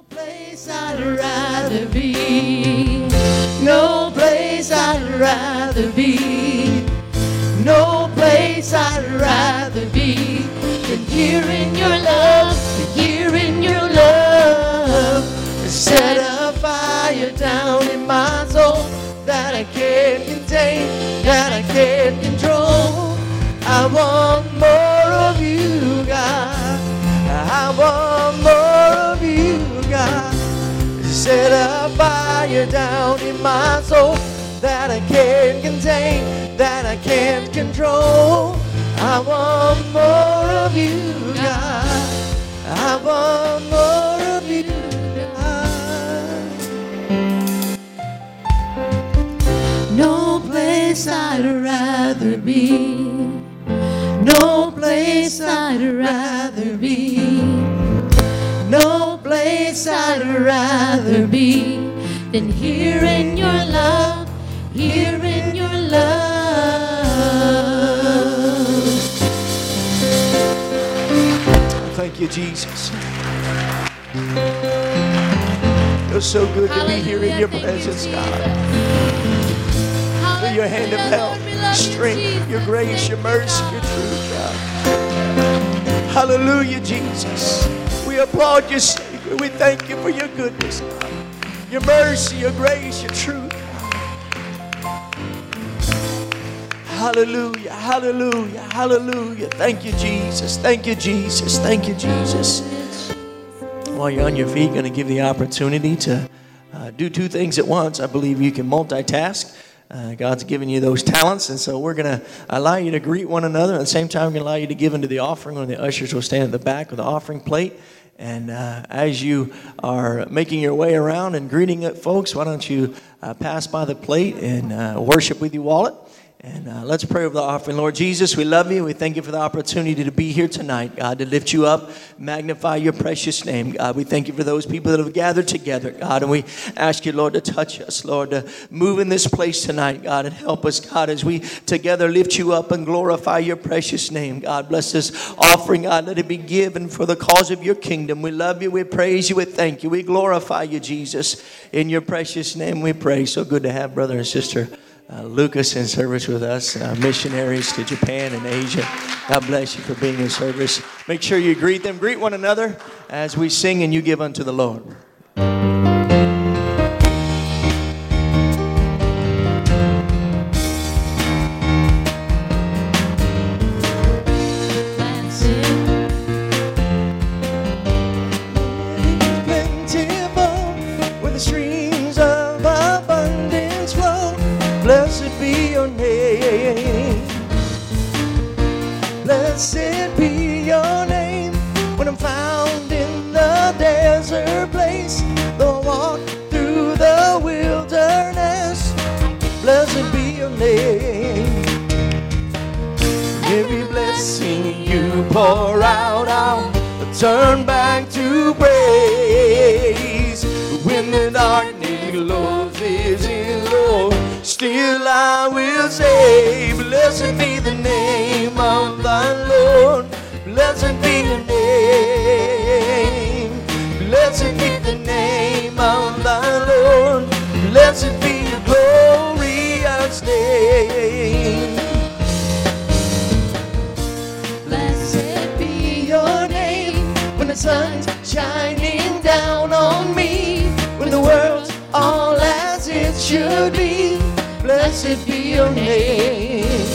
place I'd rather be. No place I'd rather be. No place I'd rather be than here in your love, here in your love. Set a fire down in my soul that I can't contain, that I can't control. I want more of you, God. I want more of you, God. Set a fire down in my soul that I can't contain, that I can't control. I want more of you, God. I want more of you, God. No place I'd rather be. No place I'd rather be. No place I'd rather be than here in your love, here in your love. Thank you, Jesus. You're so good to be here in your presence, God. For your hand of help, strength, your grace, your mercy, your truth, God. Hallelujah, Jesus. We applaud you, Savior. We thank you for your goodness, God. Your mercy, your grace, your truth. Hallelujah, hallelujah, hallelujah. Thank you, Jesus. Thank you, Jesus. Thank you, Jesus. While you're on your feet, going to give the opportunity to do two things at once. I believe you can multitask. God's given you those talents, and so we're going to allow you to greet one another. At the same time, we're going to allow you to give into the offering. One of the ushers will stand at the back with the offering plate. And as you are making your way around and greeting folks, why don't you pass by the plate and worship with your wallet. And let's pray over the offering. Lord Jesus, we love you. We thank you for the opportunity to be here tonight, God, to lift you up, magnify your precious name, God. We thank you for those people that have gathered together, God. And we ask you, Lord, to touch us, Lord, to move in this place tonight, God, and help us, God, as we together lift you up and glorify your precious name, God. Bless this offering, God. Let it be given for the cause of your kingdom. We love you. We praise you. We thank you. We glorify you, Jesus. In your precious name we pray. So good to have brother and sister Lucas in service with us, missionaries to Japan and Asia. God bless you for being in service. Make sure you greet them. Greet one another as we sing and you give unto the Lord. Blessed be your name. Blessed be your name. When I'm found in the desert place, though I walk through the wilderness, blessed be your name. Every blessing you pour out, I'll turn back to praise. When the darkness closes in, Lord, still I will say, blessed be the name of thy Lord. Blessed be the name. Blessed be the name of thy Lord. Blessed be your glorious name. Blessed be your name. When the sun's shining down on me, when the world's all as it should be, blessed be your name.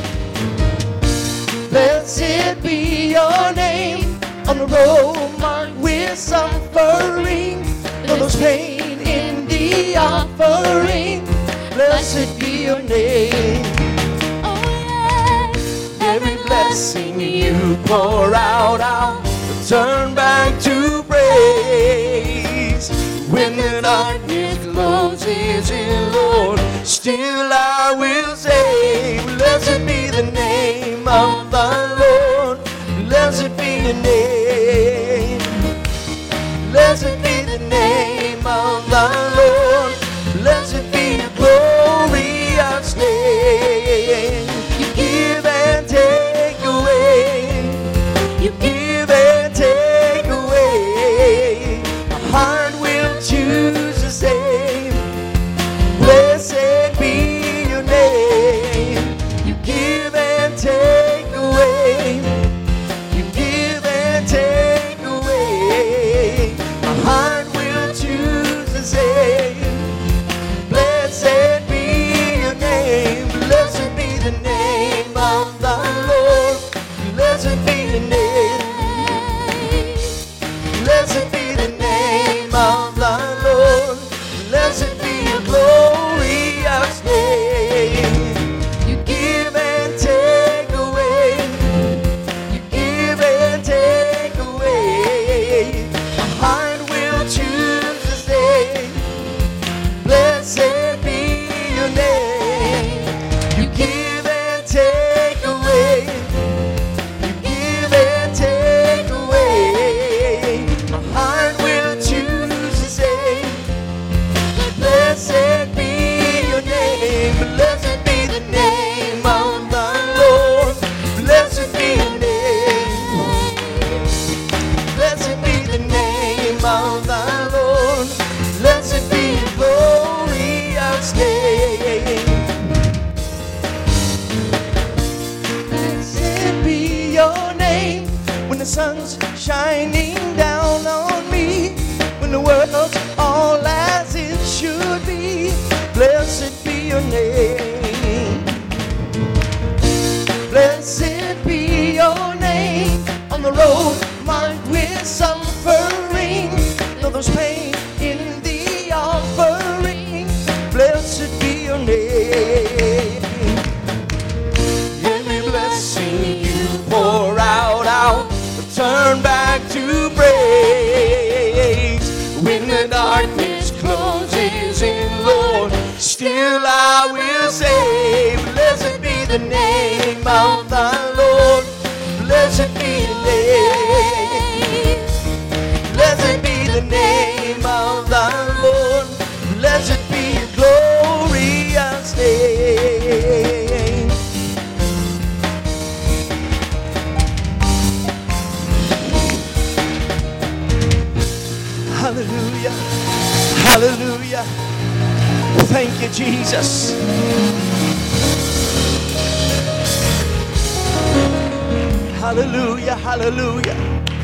Blessed be your name. On the road marked with suffering, though there's pain in the offering, blessed be your name. Oh yeah. Every blessing you pour out, I'll turn back to praise. When the darkness closes in, Lord, still I will say, blessed be the name of the Lord. Blessed be your name. Blessed be the name of the Lord. Blessed be your glorious name. You give and take away. You give and take away. My heart the name of the Lord. Blessed be the name. Blessed be the name of the Lord. Blessed be your glorious name. Hallelujah. Hallelujah. Thank you, Jesus. Hallelujah. Hallelujah.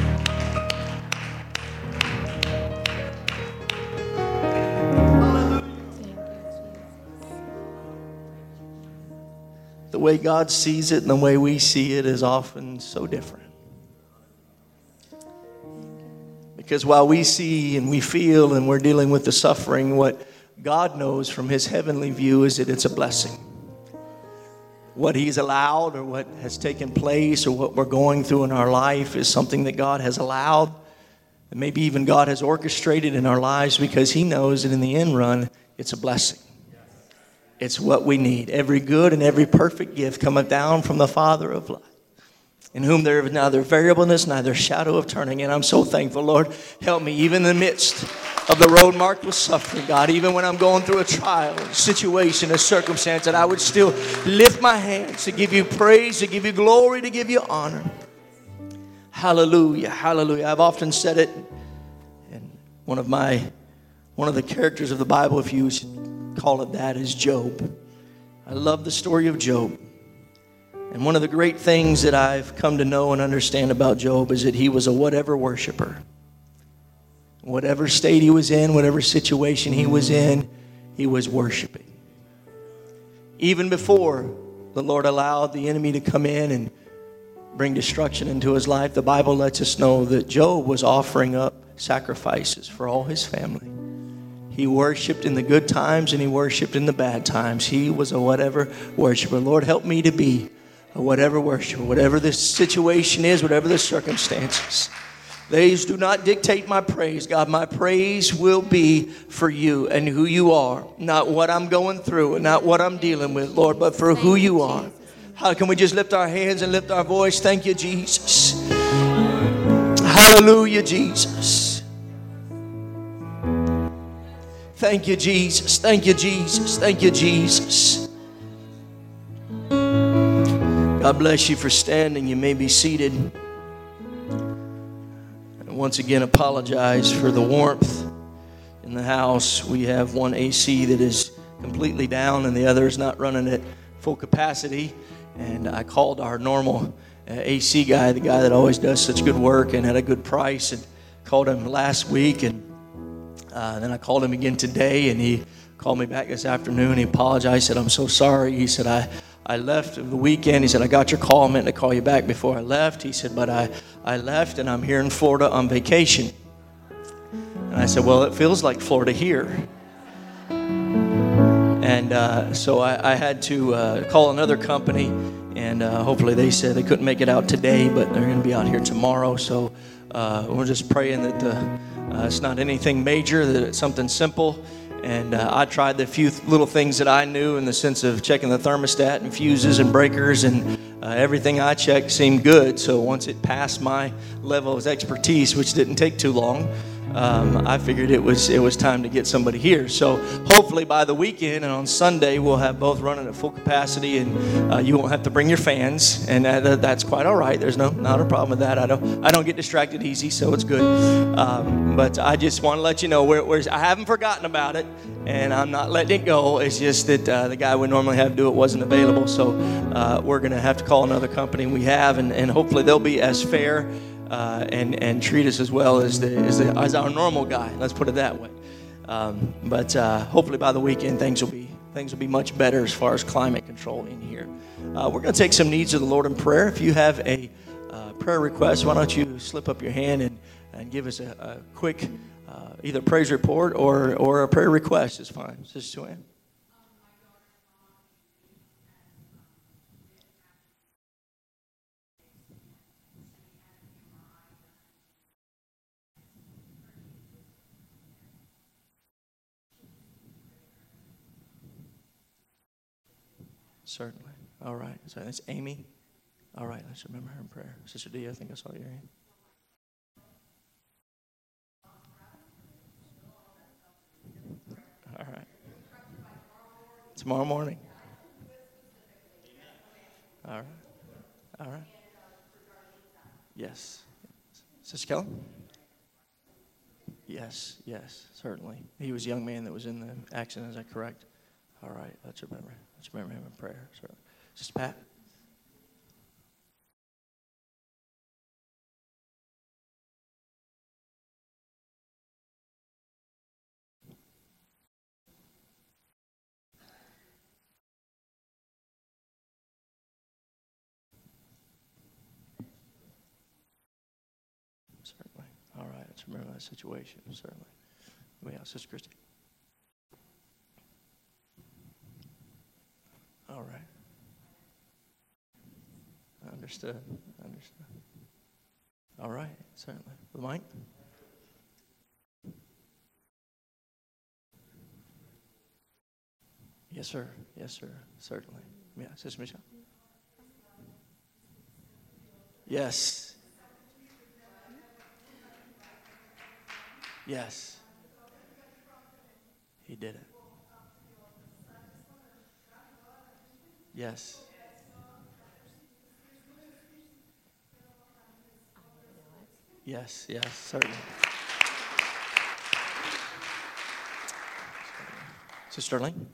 The way God sees it and the way we see it is often so different. Because while we see and we feel and we're dealing with the suffering, what God knows from His heavenly view is that it's a blessing. What He's allowed or what has taken place or what we're going through in our life is something that God has allowed. And maybe even God has orchestrated in our lives because He knows that in the end run, it's a blessing. It's what we need. Every good and every perfect gift cometh down from the Father of light, in whom there is neither variableness, neither shadow of turning. And I'm so thankful, Lord, help me even in the midst of the road marked with suffering, God, even when I'm going through a trial, a situation, a circumstance, that I would still lift my hands to give you praise, to give you glory, to give you honor. Hallelujah, hallelujah. I've often said it, and one of the characters of the Bible, if you call it that, is Job. I love the story of Job. And one of the great things that I've come to know and understand about Job is that he was a whatever worshiper. Whatever state he was in, whatever situation he was in, he was worshiping. Even before the Lord allowed the enemy to come in and bring destruction into his life, the Bible lets us know that Job was offering up sacrifices for all his family. He worshiped in the good times and he worshiped in the bad times. He was a whatever worshiper. Lord, help me to be a whatever worshiper. Whatever this situation is, whatever the circumstances, these do not dictate my praise, God. My praise will be for you and who you are. Not what I'm going through and not what I'm dealing with, Lord, but for who you are. How can we just lift our hands and lift our voice? Thank you, Jesus. Hallelujah, Jesus. Thank you, Jesus. Thank you, Jesus. Thank you, Jesus. God bless you for standing. You may be seated. And once again, apologize for the warmth in the house. We have one AC that is completely down and the other is not running at full capacity. And I called our normal AC guy, the guy that always does such good work and at a good price, and called him last week, and then I called him again today, and he called me back this afternoon. He apologized. He said, I'm so sorry. He said, I left the weekend. He said, I got your call. I meant to call you back before I left. He said, but I left, and I'm here in Florida on vacation. And I said, well, it feels like Florida here. And so I had to call another company, and hopefully they said they couldn't make it out today, but they're going to be out here tomorrow. So we're just praying that it's not anything major, that it's something simple. And I tried the few little things that I knew in the sense of checking the thermostat and fuses and breakers, and everything I checked seemed good. So once it passed my level of expertise, which didn't take too long, I figured it was time to get somebody here. So hopefully by the weekend and on Sunday we'll have both running at full capacity, and you won't have to bring your fans, and that's quite all right. There's not a problem with that. I don't get distracted easy, so it's good. But I just want to let you know I haven't forgotten about it, and I'm not letting it go. It's just that the guy we normally have do it wasn't available, so we're going to have to call another company. We have, and hopefully they'll be as fair and treat us as well as our normal guy. Let's put it that way. But hopefully by the weekend things will be much better as far as climate control in here. We're going to take some needs of the Lord in prayer. If you have a prayer request, why don't you slip up your hand and give us a quick either praise report or a prayer request is fine. Sister Joanne. Certainly. All right. So that's Amy. All right. Let's remember her in prayer. Sister D, I think I saw your hand. All right. Tomorrow morning. All right. All right. Yes. Sister Kelly? Yes, certainly. He was a young man that was in the accident, is that correct? All right, let's remember him in prayer, certainly. Sister Pat? Certainly. All right, let's remember that situation, certainly. Yeah, Sister Christy. All right. Understood. All right, certainly. Mike? Yes, sir. Certainly. Yeah, Sister Michelle? Yes. Yes. He did it. Yes. Yes, certainly. Sister Sterling?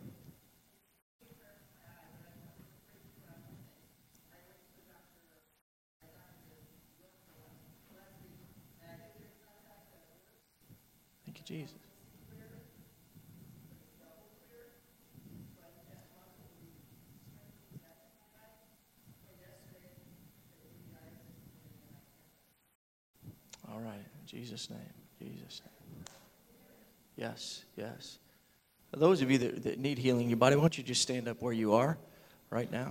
Thank you, Jesus. All right, in Jesus' name. Yes. For those of you that need healing in your body, why don't you just stand up where you are right now?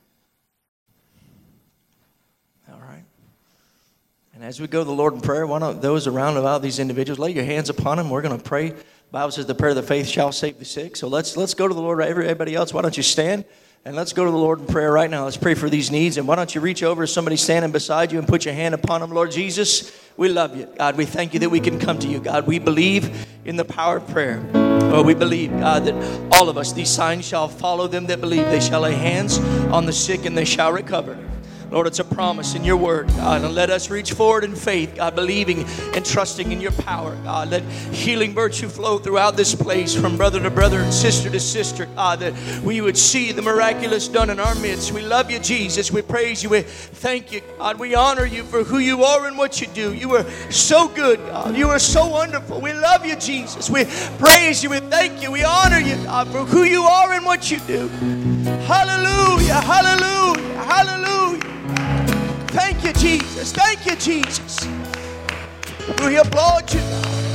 All right. And as we go to the Lord in prayer, why don't those around about these individuals, lay your hands upon them. We're going to pray. The Bible says the prayer of the faith shall save the sick. So let's go to the Lord. Everybody else, why don't you stand? And let's go to the Lord in prayer right now. Let's pray for these needs. And why don't you reach over to somebody standing beside you and put your hand upon them. Lord Jesus, we love you. God, we thank you that we can come to you. God, we believe in the power of prayer. Oh, we believe, God, that all of us, these signs shall follow them that believe. They shall lay hands on the sick and they shall recover. Lord, it's a promise in your word, God. And let us reach forward in faith, God, believing and trusting in your power, God. Let healing virtue flow throughout this place from brother to brother and sister to sister, God, that we would see the miraculous done in our midst. We love you, Jesus. We praise you. We thank you, God. We honor you for who you are and what you do. You are so good, God. You are so wonderful. We love you, Jesus. We praise you. We thank you. We honor you, God, for who you are and what you do. Hallelujah, hallelujah, hallelujah. Thank you, Jesus. Thank you, Jesus. We applaud you.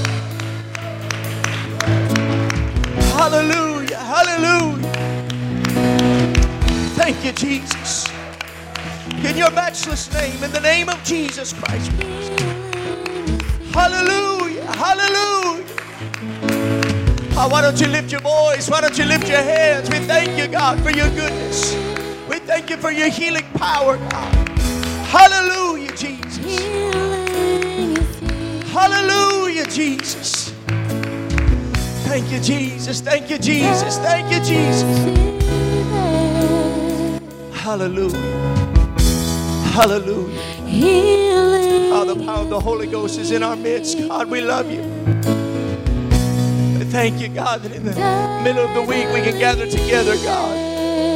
Hallelujah. Hallelujah. Thank you, Jesus. In your matchless name, in the name of Jesus Christ. Hallelujah. Hallelujah. Oh, why don't you lift your voice? Why don't you lift your hands? We thank you, God, for your goodness. We thank you for your healing power, God. Hallelujah, Jesus. Hallelujah, Jesus. Thank you, Jesus. Thank you, Jesus. Thank you, Jesus. Hallelujah. Hallelujah. Oh, the power of the Holy Ghost is in our midst. God, we love you. Thank you, God, that in the middle of the week we can gather together, God.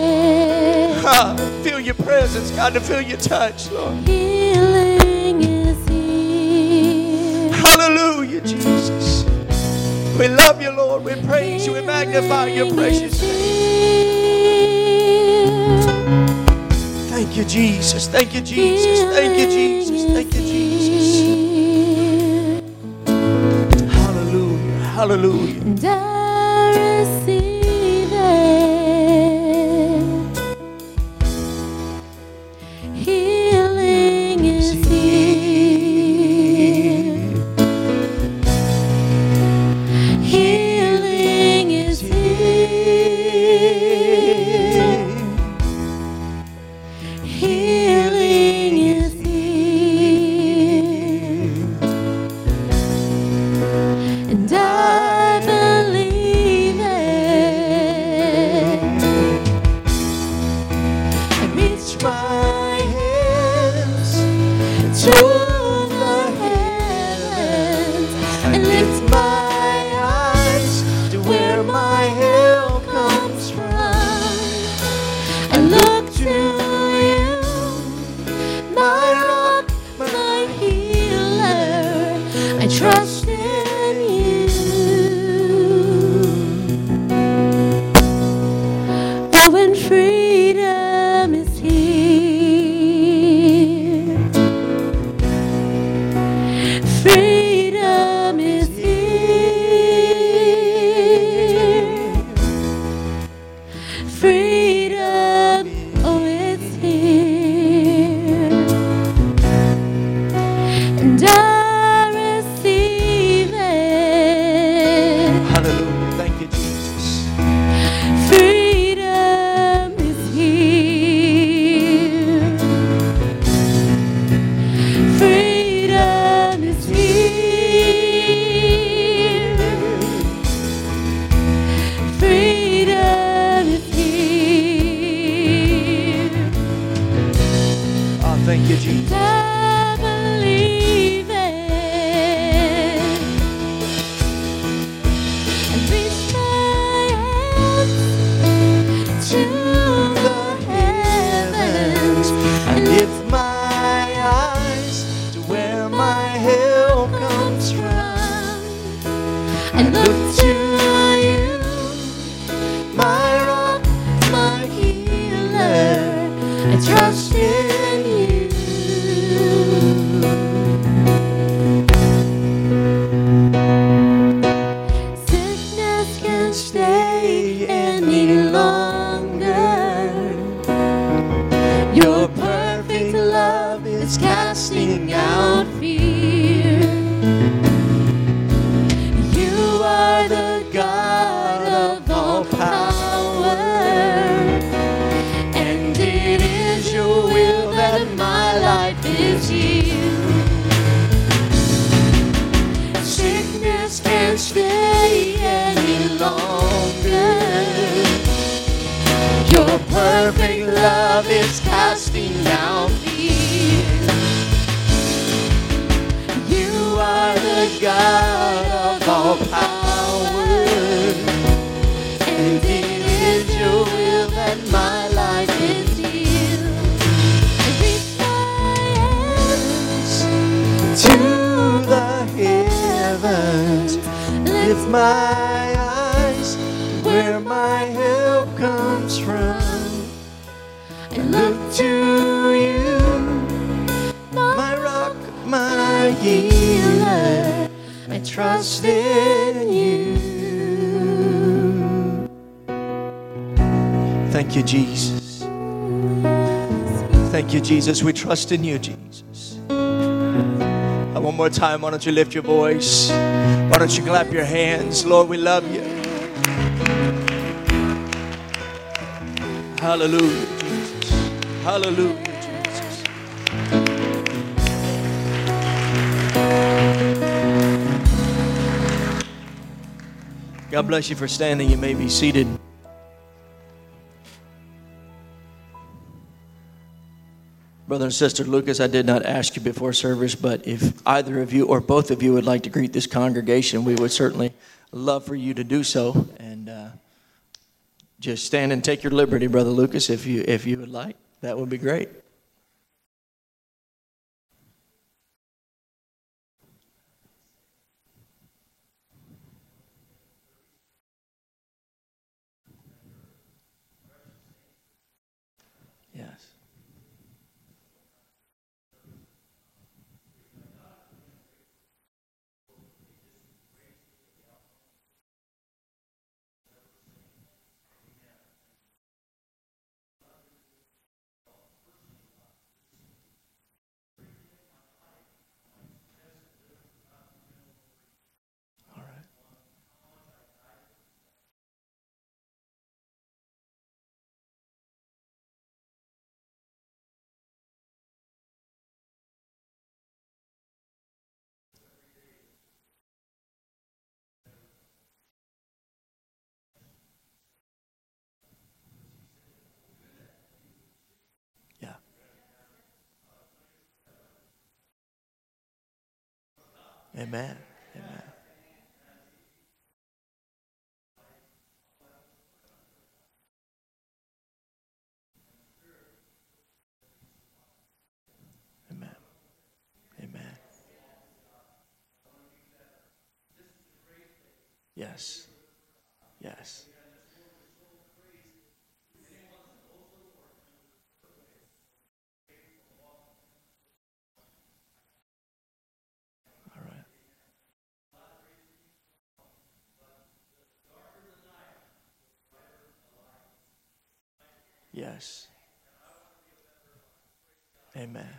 Feel your presence, God, to feel your touch, Lord. Healing is here. Hallelujah, Jesus. We love you, Lord. We praise you. We magnify your precious name. Thank you, Jesus. Thank you, Jesus. Thank you, Jesus. Thank you, Jesus. Hallelujah. Hallelujah. And I receive it. Healing is here. Healing is here. and look to you, my rock, my healer. I trust in you. Sickness can't stay any longer. Your perfect love is casting out fear. You are the God of all power, and it is your will that my life is healed. Sickness can't stay any longer. Your perfect love is casting out fear. You are the God of all power, and it is your will that my life is healed. I lift my hands to the heavens, lift my eyes where my help comes from. I look to you, my rock, my healer. I trust in you. Thank you, Jesus. Thank you, Jesus. We trust in you, Jesus. One more time, why don't you lift your voice? Why don't you clap your hands? Lord, we love you. Hallelujah, Jesus. Hallelujah, Jesus. God bless you for standing. You may be seated. Brother and Sister Lucas, I did not ask you before service, but if either of you or both of you would like to greet this congregation, we would certainly love for you to do so. And just stand and take your liberty, Brother Lucas, if you would like. That would be great. Yes. All right. Yeah. Amen. Amen. Amen. Amen. Yes. Yes. All right. Yes. Amen.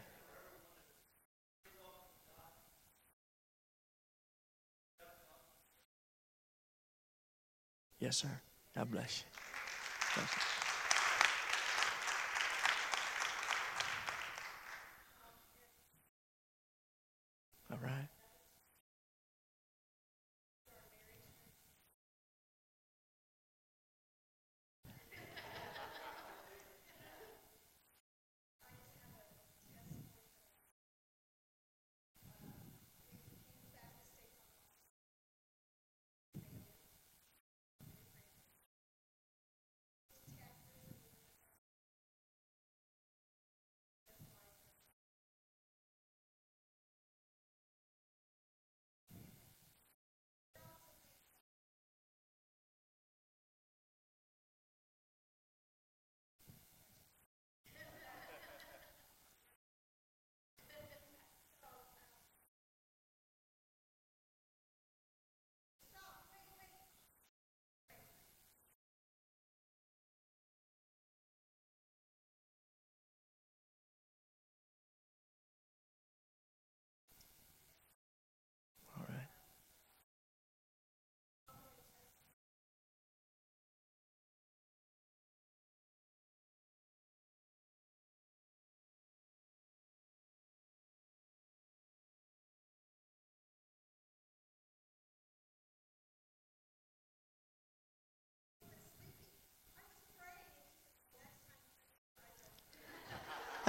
Yes, sir. God bless you. Bless you. All right.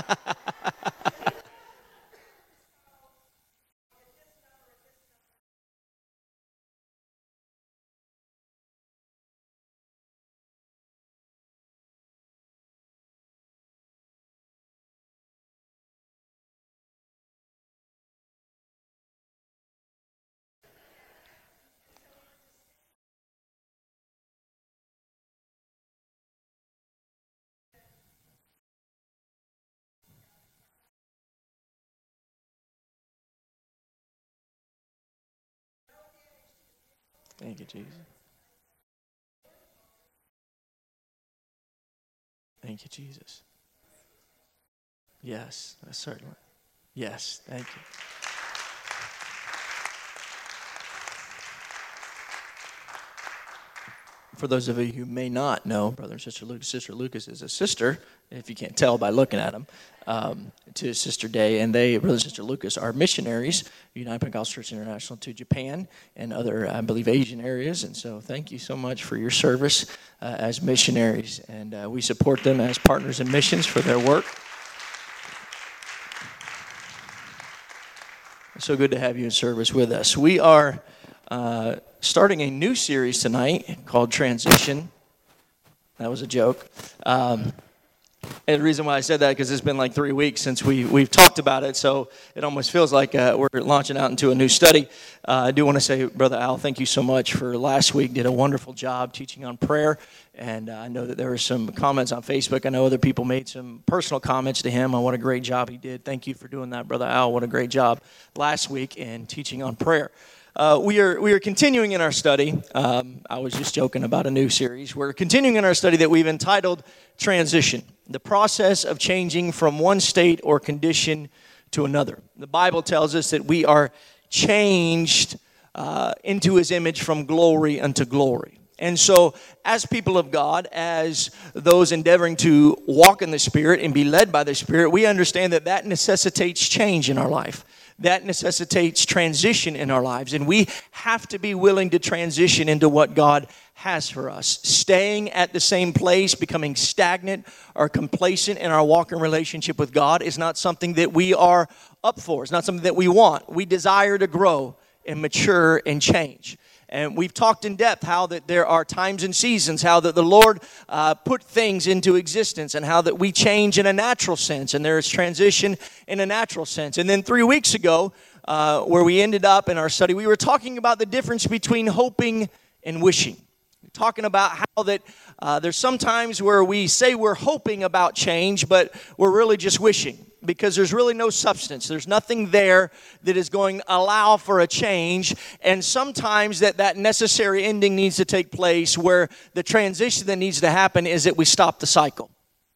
Thank you, Jesus. Thank you, Jesus. Yes, certainly. Yes, thank you. For those of you who may not know, Brother and Sister Lucas is a sister, if you can't tell by looking at them, to Sister Day. And Brother and Sister Lucas, are missionaries, United Pentecostal Church International, to Japan and other, I believe, Asian areas. And so thank you so much for your service as missionaries. And we support them as partners in missions for their work. It's so good to have you in service with us. We are starting a new series tonight called Transition. That was a joke. And the reason why I said that, because it's been like 3 weeks since we've talked about it, so it almost feels like we're launching out into a new study. I do want to say, Brother Al, thank you so much for last week. Did a wonderful job teaching on prayer, and I know that there were some comments on Facebook. I know other people made some personal comments to him on what a great job he did. Thank you for doing that, Brother Al. What a great job last week in teaching on prayer. We are continuing in our study. I was just joking about a new series. We're continuing in our study that we've entitled Transition, the process of changing from one state or condition to another. The Bible tells us that we are changed into His image from glory unto glory. And so, as people of God, as those endeavoring to walk in the Spirit and be led by the Spirit, we understand that necessitates change in our life. That necessitates transition in our lives. And we have to be willing to transition into what God has for us. Staying at the same place, becoming stagnant or complacent in our walk and relationship with God is not something that we are up for. It's not something that we want. We desire to grow and mature and change. And we've talked in depth how that there are times and seasons, how that the Lord put things into existence, and how that we change in a natural sense, and there is transition in a natural sense. And then 3 weeks ago, where we ended up in our study, we were talking about the difference between hoping and wishing. We're talking about how that there's some times where we say we're hoping about change, but we're really just wishing, because there's really no substance. There's nothing there that is going to allow for a change. And sometimes that necessary ending needs to take place, where the transition that needs to happen is that we stop the cycle.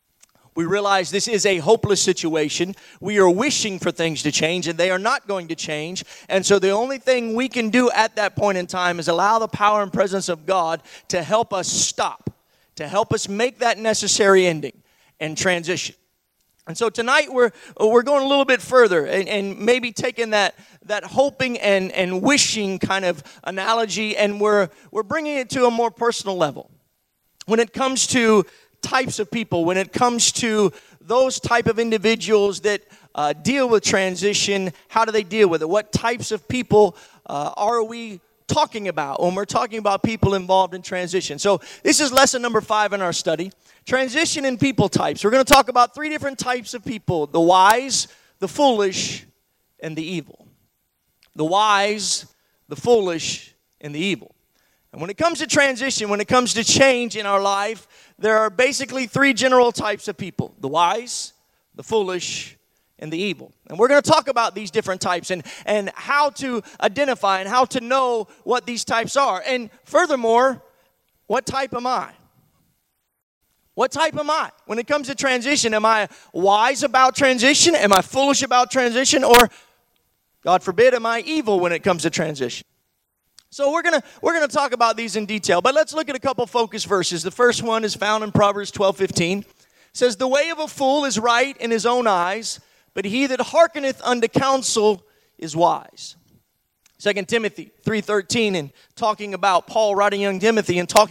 We realize this is a hopeless situation. We are wishing for things to change, and they are not going to change. And so the only thing we can do at that point in time is allow the power and presence of God to help us stop, to help us make that necessary ending and transition. And so tonight we're going a little bit further and maybe taking that hoping and wishing kind of analogy, and we're bringing it to a more personal level. When it comes to types of people, when it comes to those type of individuals that deal with transition, how do they deal with it? What types of people are we talking about when we're talking about people involved in transition? So this is lesson number 5 in our study. Transition and people types. We're going to talk about 3 different types of people: the wise, the foolish, and the evil. The wise, the foolish, and the evil. And when it comes to transition, when it comes to change in our life, there are basically 3 general types of people: the wise, the foolish, and the evil. And we're going to talk about these different types and how to identify and how to know what these types are. And furthermore, what type am I? What type am I? When it comes to transition, am I wise about transition? Am I foolish about transition? Or, God forbid, am I evil when it comes to transition? So we're gonna talk about these in detail, but let's look at a couple focus verses. The first one is found in Proverbs 12:15. It says, "The way of a fool is right in his own eyes, but he that hearkeneth unto counsel is wise." 2 Timothy 3:13, and talking about Paul writing young Timothy and talking about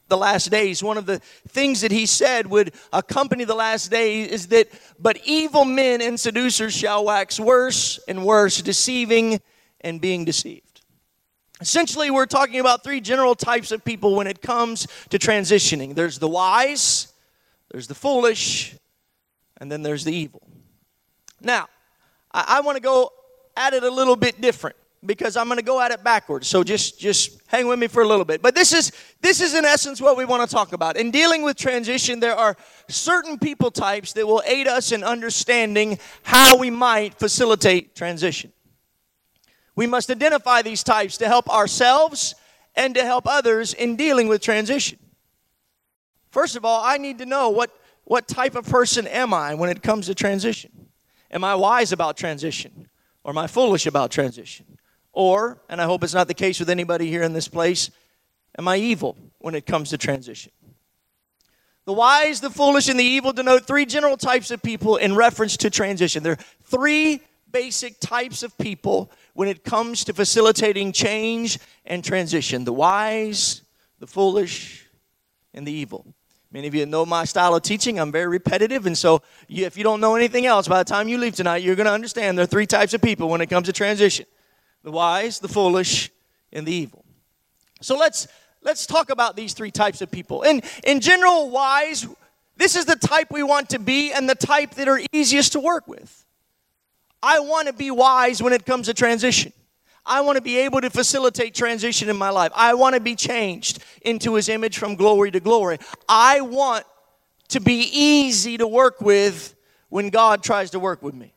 the last days, one of the things that he said would accompany the last days is that, but evil men and seducers shall wax worse and worse, deceiving and being deceived. Essentially, we're talking about three general types of people when it comes to transitioning. There's the wise, there's the foolish, and then there's the evil. Now, I want to go at it a little bit different, because I'm going to go at it backwards. So just hang with me for a little bit. But this is in essence what we want to talk about. In dealing with transition, there are certain people types that will aid us in understanding how we might facilitate transition. We must identify these types to help ourselves and to help others in dealing with transition. First of all, I need to know what type of person am I when it comes to transition. Am I wise about transition? Or am I foolish about transition? Or, and I hope it's not the case with anybody here in this place, am I evil when it comes to transition? The wise, the foolish, and the evil denote three general types of people in reference to transition. There are three basic types of people when it comes to facilitating change and transition. The wise, the foolish, and the evil. Many of you know my style of teaching. I'm very repetitive, and so if you don't know anything else, by the time you leave tonight, you're going to understand there are three types of people when it comes to transition. The wise, the foolish, and the evil. So let's talk about these three types of people. In general, wise, this is the type we want to be and the type that are easiest to work with. I want to be wise when it comes to transition. I want to be able to facilitate transition in my life. I want to be changed into His image from glory to glory. I want to be easy to work with when God tries to work with me.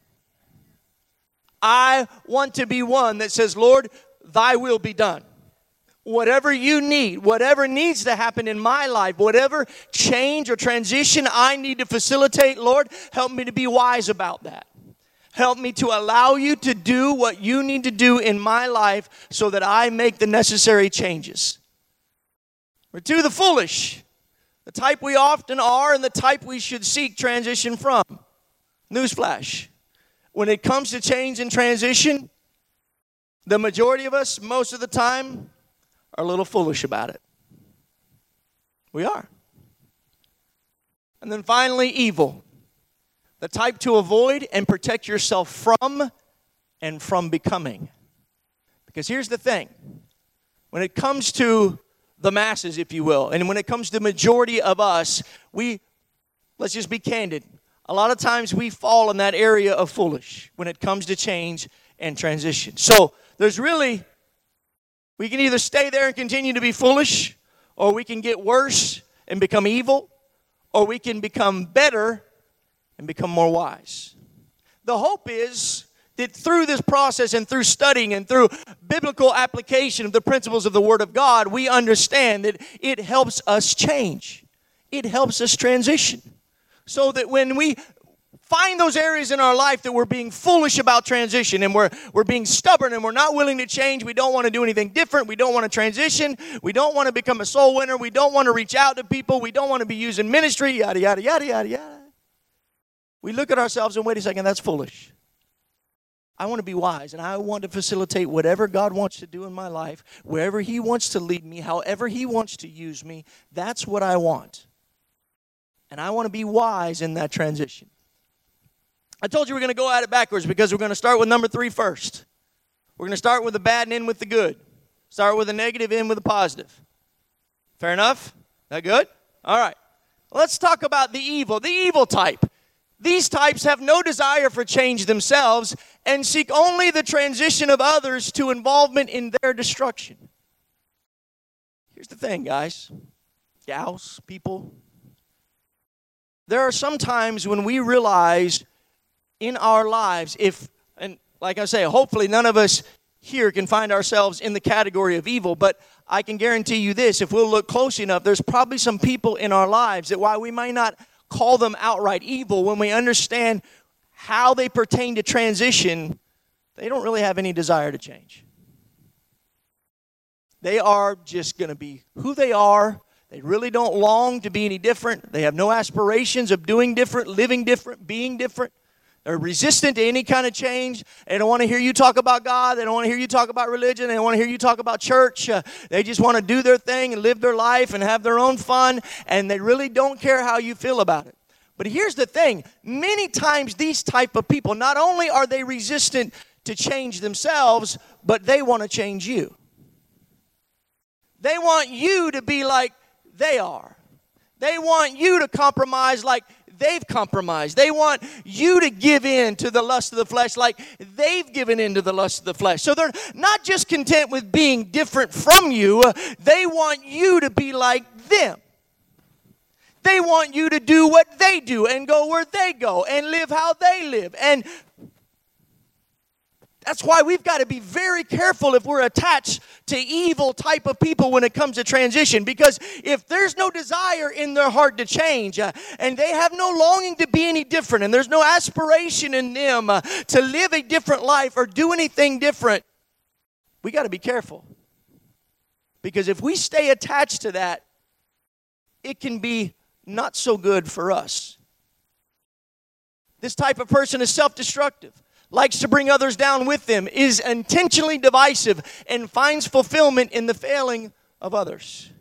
I want to be one that says, Lord, thy will be done. Whatever you need, whatever needs to happen in my life, whatever change or transition I need to facilitate, Lord, help me to be wise about that. Help me to allow you to do what you need to do in my life so that I make the necessary changes. We're to the foolish, the type we often are and the type we should seek transition from. Newsflash. When it comes to change and transition, the majority of us, most of the time, are a little foolish about it. We are. And then finally, evil. The type to avoid and protect yourself from and from becoming. Because here's the thing. When it comes to the masses, if you will, and when it comes to the majority of us, let's just be candid. A lot of times we fall in that area of foolish when it comes to change and transition. So we can either stay there and continue to be foolish, or we can get worse and become evil, or we can become better and become more wise. The hope is that through this process and through studying and through biblical application of the principles of the Word of God, we understand that it helps us change. It helps us transition. So that when we find those areas in our life that we're being foolish about transition and we're being stubborn and we're not willing to change, we don't want to do anything different, we don't want to transition, we don't want to become a soul winner, we don't want to reach out to people, we don't want to be used in ministry, yada, yada, yada, yada, yada. We look at ourselves and wait a second, that's foolish. I want to be wise, and I want to facilitate whatever God wants to do in my life, wherever He wants to lead me, however He wants to use me. That's what I want. And I want to be wise in that transition. I told you we're going to go at it backwards because we're going to start with number 3 first. We're going to start with the bad and end with the good. Start with the negative, end with the positive. Fair enough? That good? All right. Let's talk about the evil type. These types have no desire for change themselves and seek only the transition of others to involvement in their destruction. Here's the thing, guys, gals, people. There are some times when we realize in our lives, and like I say, hopefully none of us here can find ourselves in the category of evil, but I can guarantee you this, if we'll look close enough, there's probably some people in our lives that while we might not call them outright evil, when we understand how they pertain to transition, they don't really have any desire to change. They are just going to be who they are. They really don't long to be any different. They have no aspirations of doing different, living different, being different. They're resistant to any kind of change. They don't want to hear you talk about God. They don't want to hear you talk about religion. They don't want to hear you talk about church. They just want to do their thing and live their life and have their own fun, and they really don't care how you feel about it. But here's the thing. Many times these type of people, not only are they resistant to change themselves, but they want to change you. They want you to be like they are. They want you to compromise like they've compromised. They want you to give in to the lust of the flesh like they've given in to the lust of the flesh. So they're not just content with being different from you. They want you to be like them. They want you to do what they do and go where they go and live how they live. And that's why we've got to be very careful if we're attached to evil type of people when it comes to transition. Because if there's no desire in their heart to change, and they have no longing to be any different, and there's no aspiration in them to live a different life or do anything different, we got to be careful. Because if we stay attached to that, it can be not so good for us. This type of person is self-destructive, likes to bring others down with them, is intentionally divisive, and finds fulfillment in the failing of others.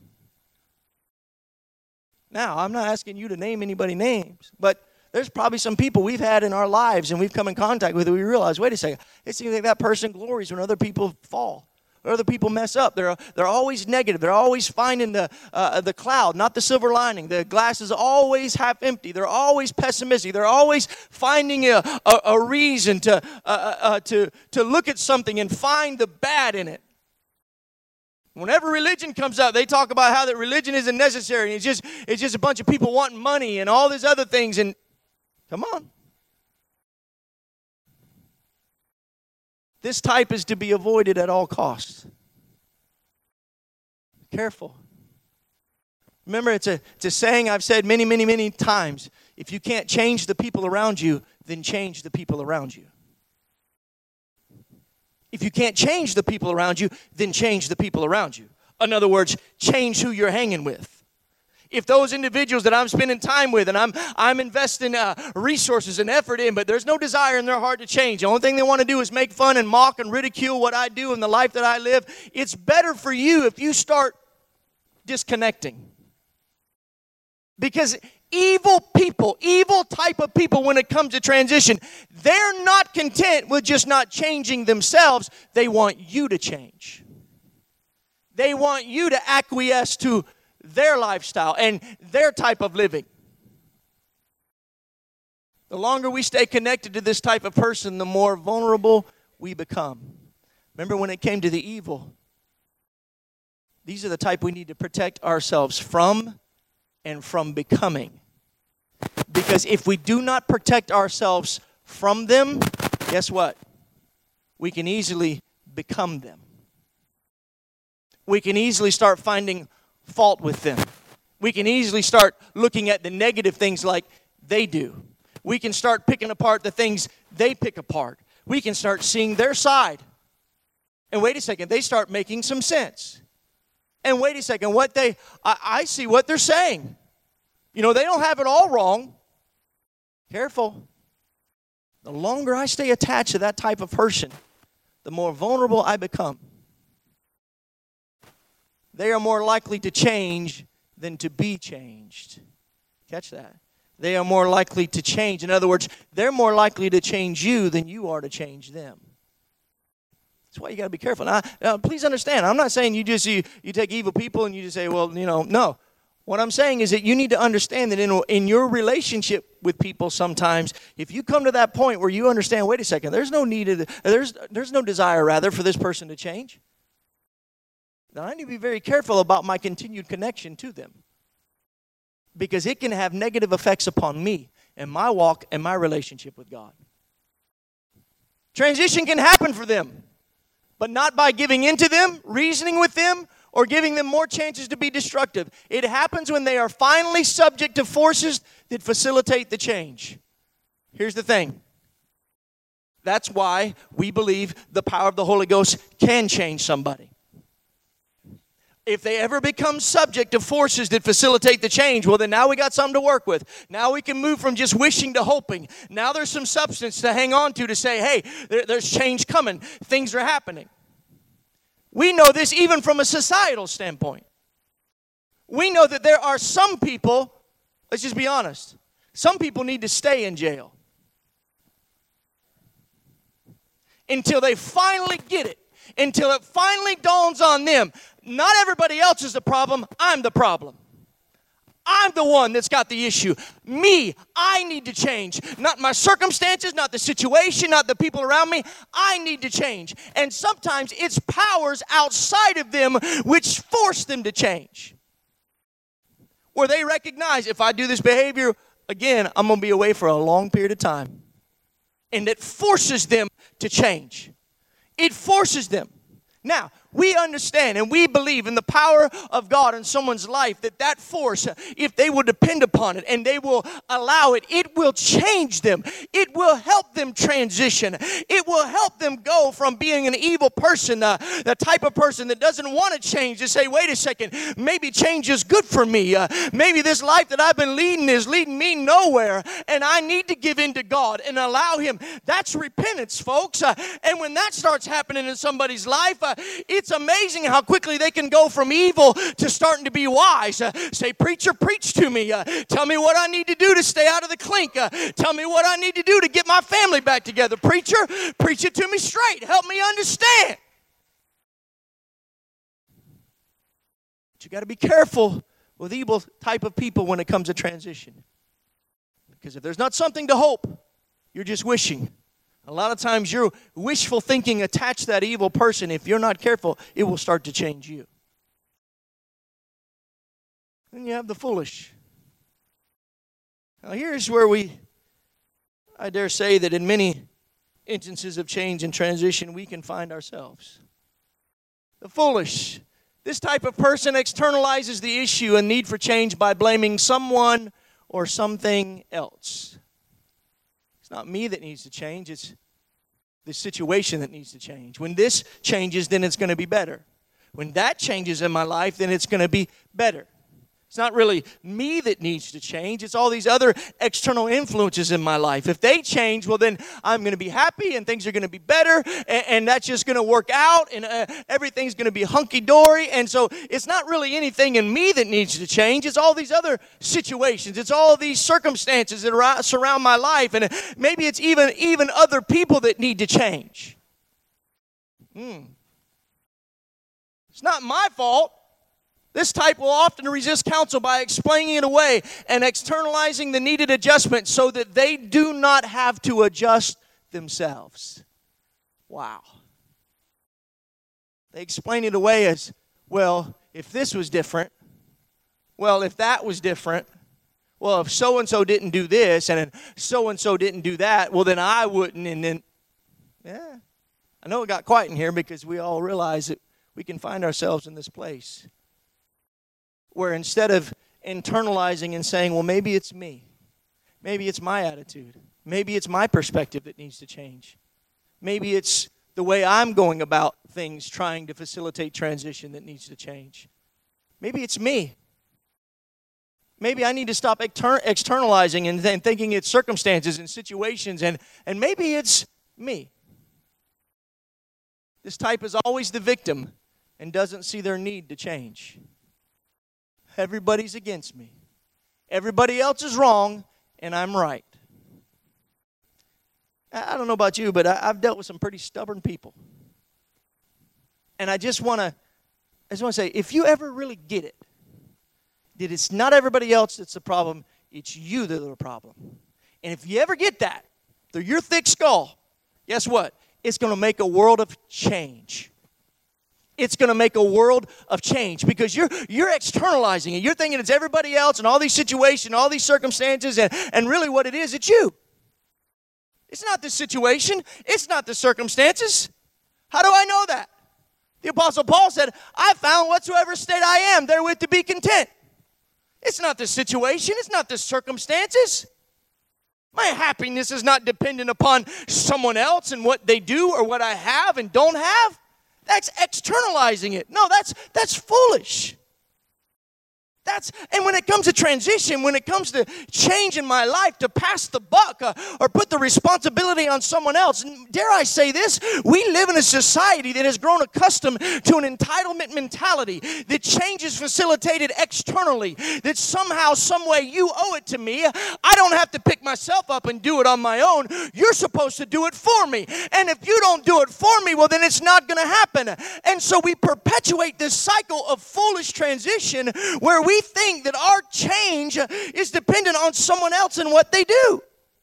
Now, I'm not asking you to name anybody names, but there's probably some people we've had in our lives and we've come in contact with, and we realize, wait a second, it seems like that person glories when other people fall. Or other people mess up. They're always negative. They're always finding the cloud, not the silver lining. The glass is always half empty. They're always pessimistic. They're always finding a reason to look at something and find the bad in it. Whenever religion comes up, they talk about how that religion isn't necessary. It's just a bunch of people wanting money and all these other things. And come on. This type is to be avoided at all costs. Careful. Remember, it's a saying I've said many, many, many times. If you can't change the people around you, then change the people around you. If you can't change the people around you, then change the people around you. In other words, change who you're hanging with. If those individuals that I'm spending time with and I'm investing resources and effort in, but there's no desire in their heart to change. The only thing they want to do is make fun and mock and ridicule what I do and the life that I live. It's better for you if you start disconnecting. Because evil people, evil type of people when it comes to transition, they're not content with just not changing themselves. They want you to change. They want you to acquiesce to their lifestyle and their type of living. The longer we stay connected to this type of person, the more vulnerable we become. Remember when it came to the evil, these are the type we need to protect ourselves from and from becoming. Because if we do not protect ourselves from them, guess what? We can easily become them. We can easily start finding fault with them. We can easily start looking at the negative things like they do. We can start picking apart the things they pick apart. We can start seeing their side. And wait a second, they start making some sense. And wait a second, I see what they're saying. You know, they don't have it all wrong. Careful. The longer I stay attached to that type of person, the more vulnerable I become. They are more likely to change than to be changed. Catch that. They are more likely to change. In other words, they're more likely to change you than you are to change them. That's why you got to be careful. Now, please understand, I'm not saying you take evil people and you just say, well, no. What I'm saying is that you need to understand that in your relationship with people sometimes, if you come to that point where you understand, wait a second, there's no desire rather for this person to change. Now, I need to be very careful about my continued connection to them because it can have negative effects upon me and my walk and my relationship with God. Transition can happen for them, but not by giving in to them, reasoning with them, or giving them more chances to be destructive. It happens when they are finally subject to forces that facilitate the change. Here's the thing. That's why we believe the power of the Holy Ghost can change somebody. if they ever become subject to forces that facilitate the change, well, then now we got something to work with. Now we can move from just wishing to hoping. Now there's some substance to hang on to say, hey, there's change coming. Things are happening. We know this even from a societal standpoint. We know that there are some people, let's just be honest, some people need to stay in jail until they finally get it. Until it finally dawns on them, not everybody else is the problem, I'm the problem. I'm the one that's got the issue. Me, I need to change. Not my circumstances, not the situation, not the people around me. I need to change. And sometimes it's powers outside of them which force them to change. Where they recognize, if I do this behavior, again, I'm going to be away for a long period of time. And it forces them to change. It forces them. Now, we understand and we believe in the power of God in someone's life, that force, if they will depend upon it and they will allow it, it will change them. It will help them transition. It will help them go from being an evil person, the type of person that doesn't want to change, to say, wait a second, maybe change is good for me. Maybe this life that I've been leading is leading me nowhere, and I need to give in to God and allow Him. That's repentance, folks. And when that starts happening in somebody's life, it's amazing how quickly they can go from evil to starting to be wise. Say, preacher, preach to me. Tell me what I need to do to stay out of the clink. Tell me what I need to do to get my family back together. Preacher, preach it to me straight. Help me understand. But you got to be careful with evil type of people when it comes to transition. Because if there's not something to hope, you're just wishing. A lot of times your wishful thinking attached to that evil person, if you're not careful, it will start to change you. Then you have the foolish. Now here's where I dare say that in many instances of change and transition, we can find ourselves. The foolish. This type of person externalizes the issue and need for change by blaming someone or something else. It's not me that needs to change. It's the situation that needs to change. When this changes, then it's going to be better. When that changes in my life, then it's going to be better. It's not really me that needs to change. It's all these other external influences in my life. If they change, well, then I'm going to be happy and things are going to be better and that's just going to work out and everything's going to be hunky-dory. And so it's not really anything in me that needs to change. It's all these other situations. It's all these circumstances that surround my life. And maybe it's even other people that need to change. It's not my fault. This type will often resist counsel by explaining it away and externalizing the needed adjustment so that they do not have to adjust themselves. Wow. They explain it away as, well, if this was different, well, if that was different, well, if so-and-so didn't do this and so-and-so didn't do that, well, then I wouldn't. And then, yeah. I know it got quiet in here because we all realize that we can find ourselves in this place where instead of internalizing and saying, well, maybe it's me. Maybe it's my attitude. Maybe it's my perspective that needs to change. Maybe it's the way I'm going about things trying to facilitate transition that needs to change. Maybe it's me. Maybe I need to stop externalizing and then thinking it's circumstances and situations, and maybe it's me. This type is always the victim and doesn't see their need to change. Everybody's against me. Everybody else is wrong, and I'm right. I don't know about you, but I've dealt with some pretty stubborn people. And I just want to say, if you ever really get it, that it's not everybody else that's the problem, it's you that are the problem. And if you ever get that through your thick skull, guess what? It's going to make a world of change. It's going to make a world of change because you're externalizing it. You're thinking it's everybody else and all these situations, all these circumstances, and really what it is, it's you. It's not the situation. It's not the circumstances. How do I know that? The Apostle Paul said, I found whatsoever state I am, therewith to be content. It's not the situation. It's not the circumstances. My happiness is not dependent upon someone else and what they do or what I have and don't have. That's externalizing it. No, that's foolish. And when it comes to transition, when it comes to change in my life, to pass the buck or put the responsibility on someone else, dare I say this, we live in a society that has grown accustomed to an entitlement mentality, that change is facilitated externally, that somehow, some way you owe it to me. I don't have to pick myself up and do it on my own. You're supposed to do it for me. And if you don't do it for me, well, then it's not going to happen. And so we perpetuate this cycle of foolish transition where we think that our change is dependent on someone else and what they do.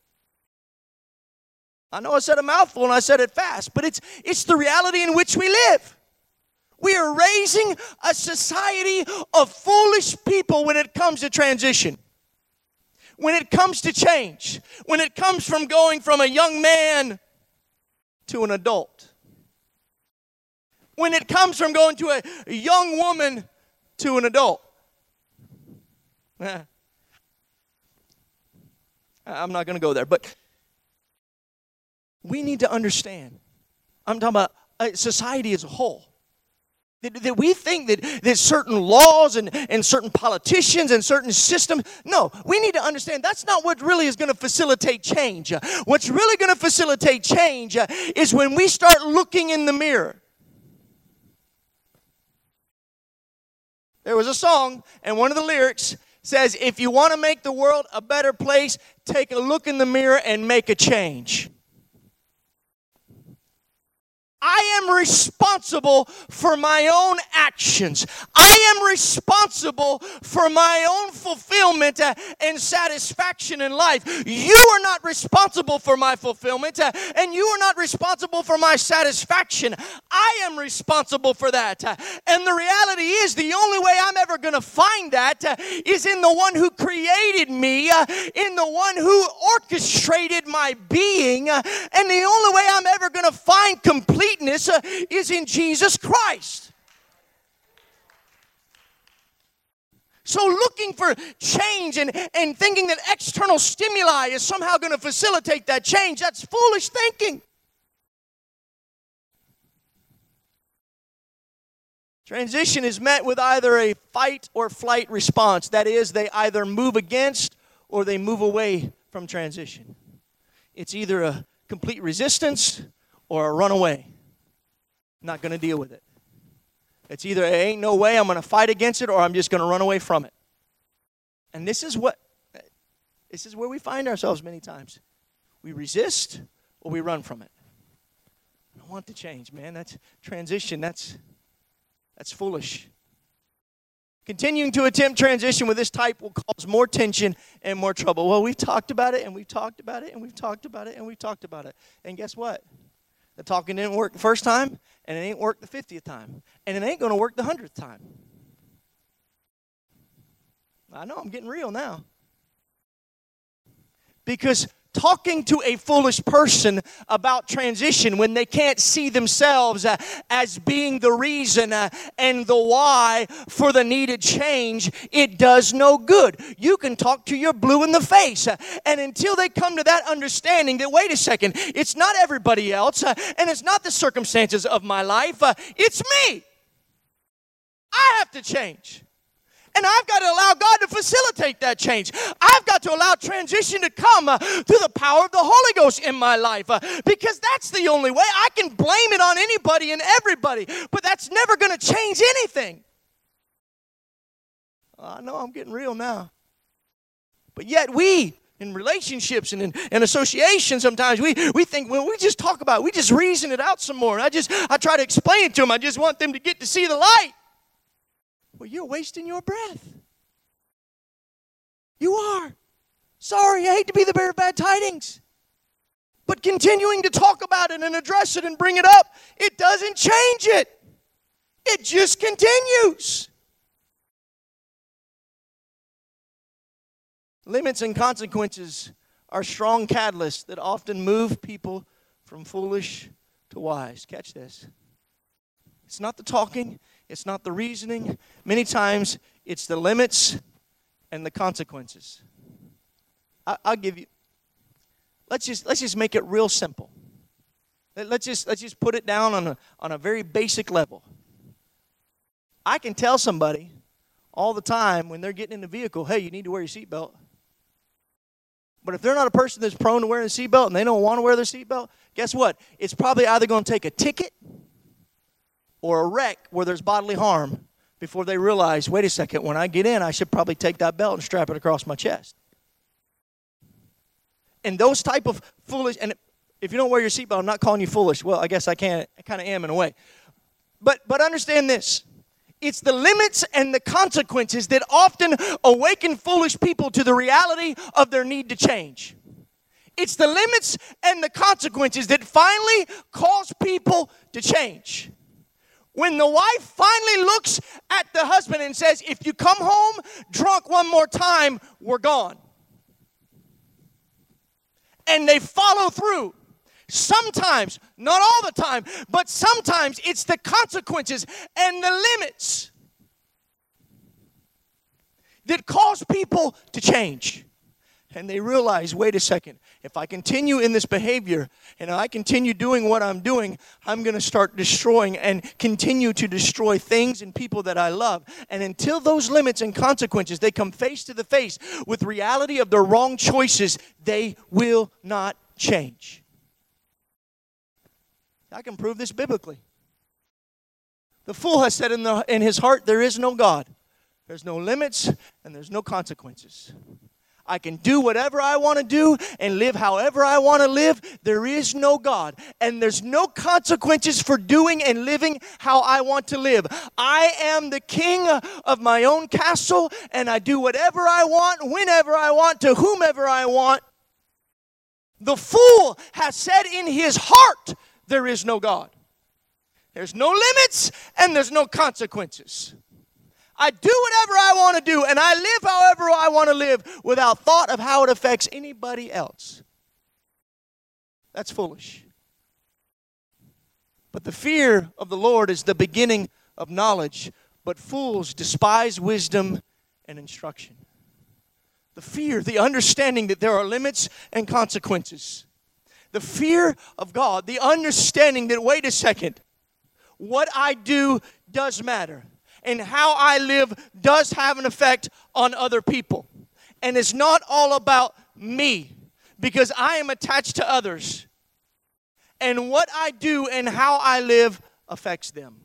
I know I said a mouthful and I said it fast, but it's the reality in which we live. We are raising a society of foolish people when it comes to transition. When it comes to change. When it comes from going from a young man to an adult. When it comes from going to a young woman to an adult. I'm not going to go there, but we need to understand. I'm talking about society as a whole. That we think that certain laws and certain politicians and certain systems, no, we need to understand that's not what really is going to facilitate change. What's really going to facilitate change is when we start looking in the mirror. There was a song, and one of the lyrics says, if you want to make the world a better place, take a look in the mirror and make a change. I am responsible for my own actions. I am responsible for my own fulfillment and satisfaction in life. You are not responsible for my fulfillment, and you are not responsible for my satisfaction. I am responsible for that. And the reality is, the only way I'm ever going to find that is in the one who created me, in the one who orchestrated my being, and the only way I'm ever going to find completeness is in Jesus Christ. So looking for change and thinking that external stimuli is somehow going to facilitate that change, that's foolish thinking. Transition is met with either a fight or flight response. That is, they either move against or they move away from transition. It's either a complete resistance or a runaway. Not going to deal with it. It's either ain't no way I'm going to fight against it or I'm just going to run away from it. And this is where we find ourselves many times. We resist or we run from it. I don't want to change, man. That's transition. That's foolish. Continuing to attempt transition with this type will cause more tension and more trouble. Well, we've talked about it and we've talked about it and we've talked about it and we've talked about it. And guess what? The talking didn't work the first time, and it ain't worked the 50th time, and it ain't going to work the 100th time. I know I'm getting real now. Because talking to a foolish person about transition when they can't see themselves as being the reason and the why for the needed change, it does no good. You can talk to your blue in the face, and until they come to that understanding that, wait a second, it's not everybody else, and it's not the circumstances of my life, it's me. I have to change. And I've got to allow God to facilitate that change. I've got to allow transition to come through the power of the Holy Ghost in my life. Because that's the only way. I can blame it on anybody and everybody. But that's never going to change anything. I know I'm getting real now. But yet we, in relationships and in association sometimes, we think, well, we just talk about it. We just reason it out some more. And I try to explain it to them. I just want them to get to see the light. Well, you're wasting your breath. You are. Sorry, I hate to be the bearer of bad tidings. But continuing to talk about it and address it and bring it up, it doesn't change it. It just continues. Limits and consequences are strong catalysts that often move people from foolish to wise. Catch this. It's not the talking. It's not the reasoning. Many times, it's the limits and the consequences. I'll give you. Let's just make it real simple. Let's just put it down on a very basic level. I can tell somebody all the time when they're getting in the vehicle, hey, you need to wear your seatbelt. But if they're not a person that's prone to wearing a seatbelt and they don't want to wear their seatbelt, guess what? It's probably either going to take a ticket or a wreck where there's bodily harm before they realize, wait a second, when I get in, I should probably take that belt and strap it across my chest. And those type of foolish, and if you don't wear your seatbelt, I'm not calling you foolish. Well, I guess I kind of am in a way. But understand this. It's the limits and the consequences that often awaken foolish people to the reality of their need to change. It's the limits and the consequences that finally cause people to change. When the wife finally looks at the husband and says, if you come home drunk one more time, we're gone. And they follow through. Sometimes, not all the time, but sometimes it's the consequences and the limits that cause people to change. And they realize, wait a second, if I continue in this behavior and I continue doing what I'm doing, I'm going to start destroying and continue to destroy things and people that I love. And until those limits and consequences, they come face to the face with reality of their wrong choices, they will not change. I can prove this biblically. The fool has said in his heart, there is no God. There's no limits and there's no consequences. I can do whatever I want to do and live however I want to live. There is no God. And there's no consequences for doing and living how I want to live. I am the king of my own castle, and I do whatever I want, whenever I want, to whomever I want. The fool has said in his heart, there is no God. There's no limits and there's no consequences. I do whatever I want to do and I live however I want to live without thought of how it affects anybody else. That's foolish. But the fear of the Lord is the beginning of knowledge, but fools despise wisdom and instruction. The fear, the understanding that there are limits and consequences. The fear of God, the understanding that, wait a second, what I do does matter. And how I live does have an effect on other people. And it's not all about me, because I am attached to others. And what I do and how I live affects them.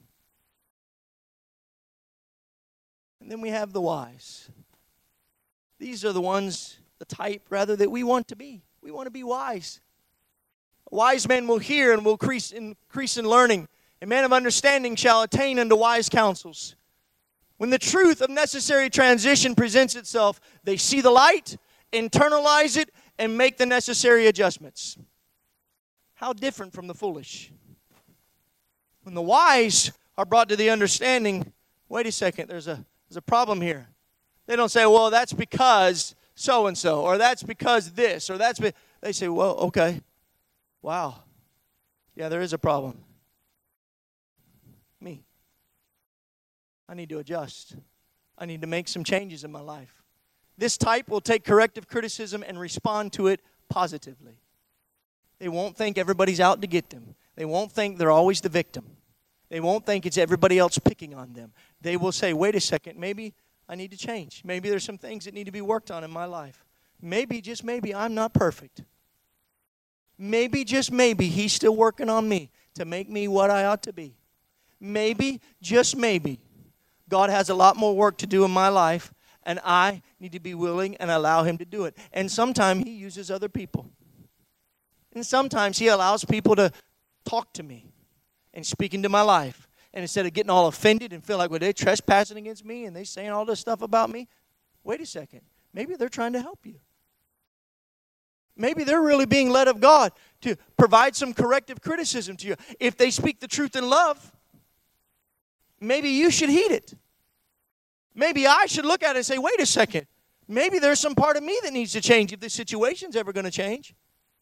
And then we have the wise. These are the ones, the type rather, that we want to be. We want to be wise. A wise man will hear and will increase in learning. A man of understanding shall attain unto wise counsels. When the truth of necessary transition presents itself, they see the light, internalize it, and make the necessary adjustments. How different from the foolish. When the wise are brought to the understanding, wait a second, there's a problem here. They don't say, well, that's because so-and-so, or that's because this, or that's... They say, well, okay, wow, yeah, there is a problem. Me. I need to adjust. I need to make some changes in my life. This type will take corrective criticism and respond to it positively. They won't think everybody's out to get them. They won't think they're always the victim. They won't think it's everybody else picking on them. They will say, wait a second, maybe I need to change. Maybe there's some things that need to be worked on in my life. Maybe, just maybe, I'm not perfect. Maybe, just maybe, he's still working on me to make me what I ought to be. Maybe, just maybe, God has a lot more work to do in my life, and I need to be willing and allow him to do it. And sometimes he uses other people. And sometimes he allows people to talk to me and speak into my life. And instead of getting all offended and feel like, well, they're trespassing against me and they saying all this stuff about me, wait a second. Maybe they're trying to help you. Maybe they're really being led of God to provide some corrective criticism to you. If they speak the truth in love, maybe you should heed it. Maybe I should look at it and say, wait a second. Maybe there's some part of me that needs to change if this situation's ever going to change.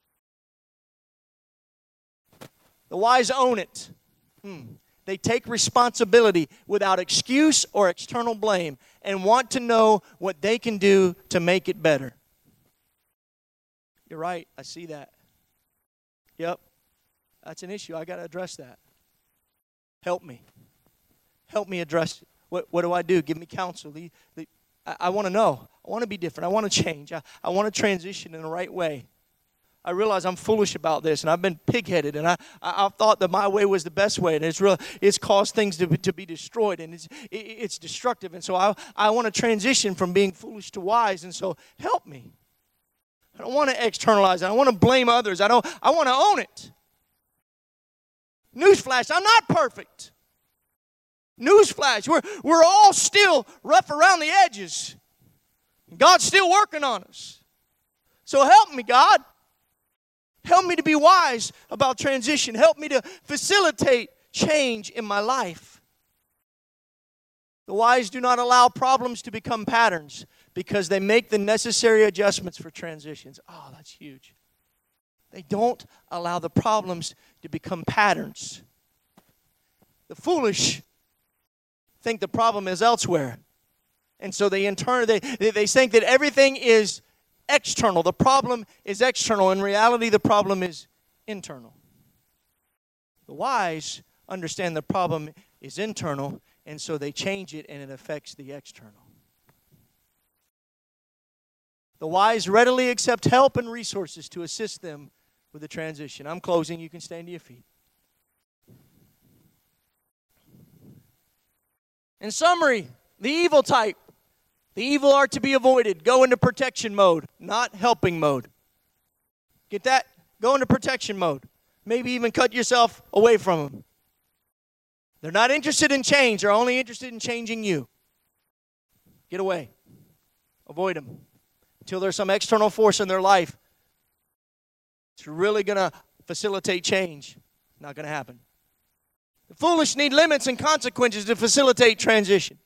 The wise own it. They take responsibility without excuse or external blame and want to know what they can do to make it better. You're right. I see that. Yep. That's an issue. I got to address that. Help me. Help me address it. What do I do? Give me counsel. I want to know. I want to be different. I want to change. I want to transition in the right way. I realize I'm foolish about this, and I've been pig-headed, and I've thought that my way was the best way, and it's caused things to be destroyed, and it's destructive. And so I want to transition from being foolish to wise, and so help me. I don't want to externalize it. I want to blame others. I want to own it. Newsflash, I'm not perfect. Newsflash, we're all still rough around the edges. God's still working on us. So help me, God. Help me to be wise about transition. Help me to facilitate change in my life. The wise do not allow problems to become patterns because they make the necessary adjustments for transitions. Oh, that's huge. They don't allow the problems to become patterns. The foolish think the problem is elsewhere. And so they think that everything is external. The problem is external. In reality, the problem is internal. The wise understand the problem is internal, and so they change it, and it affects the external. The wise readily accept help and resources to assist them with the transition. I'm closing. You can stand to your feet. In summary, the evil type. The evil are to be avoided. Go into protection mode, not helping mode. Get that? Go into protection mode. Maybe even cut yourself away from them. They're not interested in change. They're only interested in changing you. Get away. Avoid them. Until there's some external force in their life. It's really going to facilitate change. Not going to happen. The foolish need limits and consequences to facilitate transition.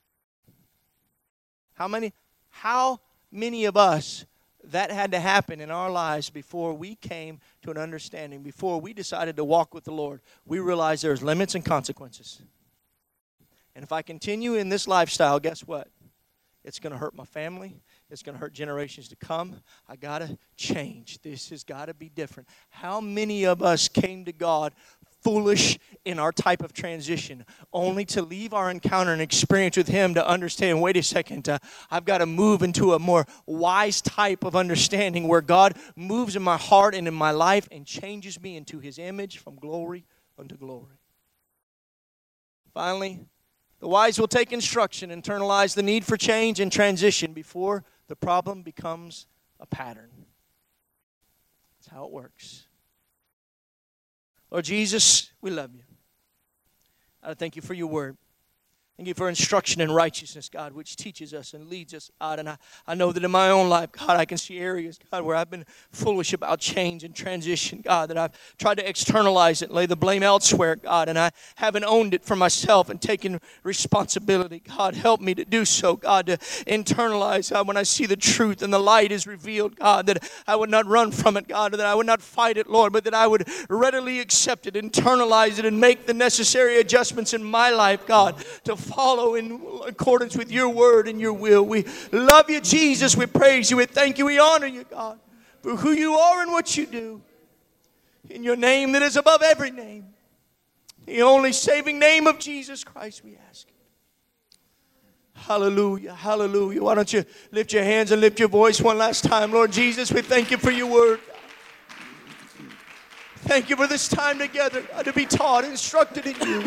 How many of us that had to happen in our lives before we came to an understanding, before we decided to walk with the Lord? We realized there's limits and consequences. And if I continue in this lifestyle, guess what? It's going to hurt my family. It's going to hurt generations to come. I got to change. This has got to be different. How many of us came to God foolish in our type of transition, only to leave our encounter and experience with Him to understand, wait a second, I've got to move into a more wise type of understanding where God moves in my heart and in my life and changes me into His image from glory unto glory. Finally, the wise will take instruction, internalize the need for change and transition before the problem becomes a pattern. That's how it works. Lord Jesus, we love you. I thank you for your word. Thank you for instruction in righteousness, God, which teaches us and leads us, God. And I know that in my own life, God, I can see areas, God, where I've been foolish about change and transition, God, that I've tried to externalize it, lay the blame elsewhere, God, and I haven't owned it for myself and taken responsibility. God, help me to do so, God, to internalize, God, when I see the truth and the light is revealed, God, that I would not run from it, God, that I would not fight it, Lord, but that I would readily accept it, internalize it, and make the necessary adjustments in my life, God, to follow in accordance with your word and your will. We love you, Jesus. We praise you. We thank you. We honor you, God, for who you are and what you do. In your name that is above every name, the only saving name of Jesus Christ, we ask it. Hallelujah. Hallelujah. Why don't you lift your hands and lift your voice one last time. Lord Jesus, we thank you for your word. Thank you for this time together, God, to be taught, instructed in you.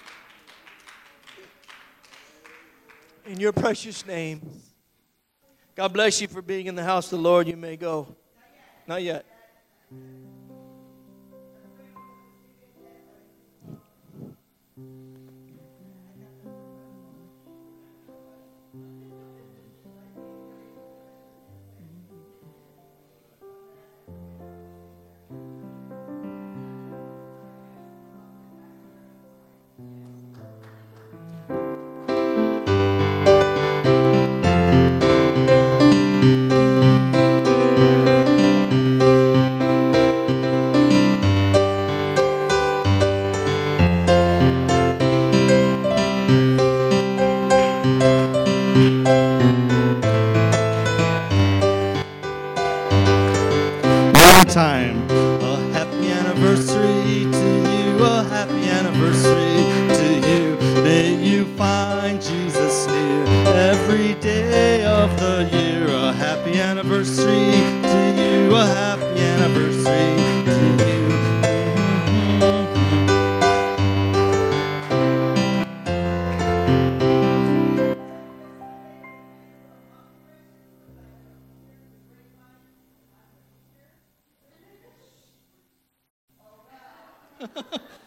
In your precious name. God bless you for being in the house of the Lord. You may go. Not yet. Time. A happy anniversary every day of the year. A happy anniversary to you, a happy anniversary to you. Ha ha ha.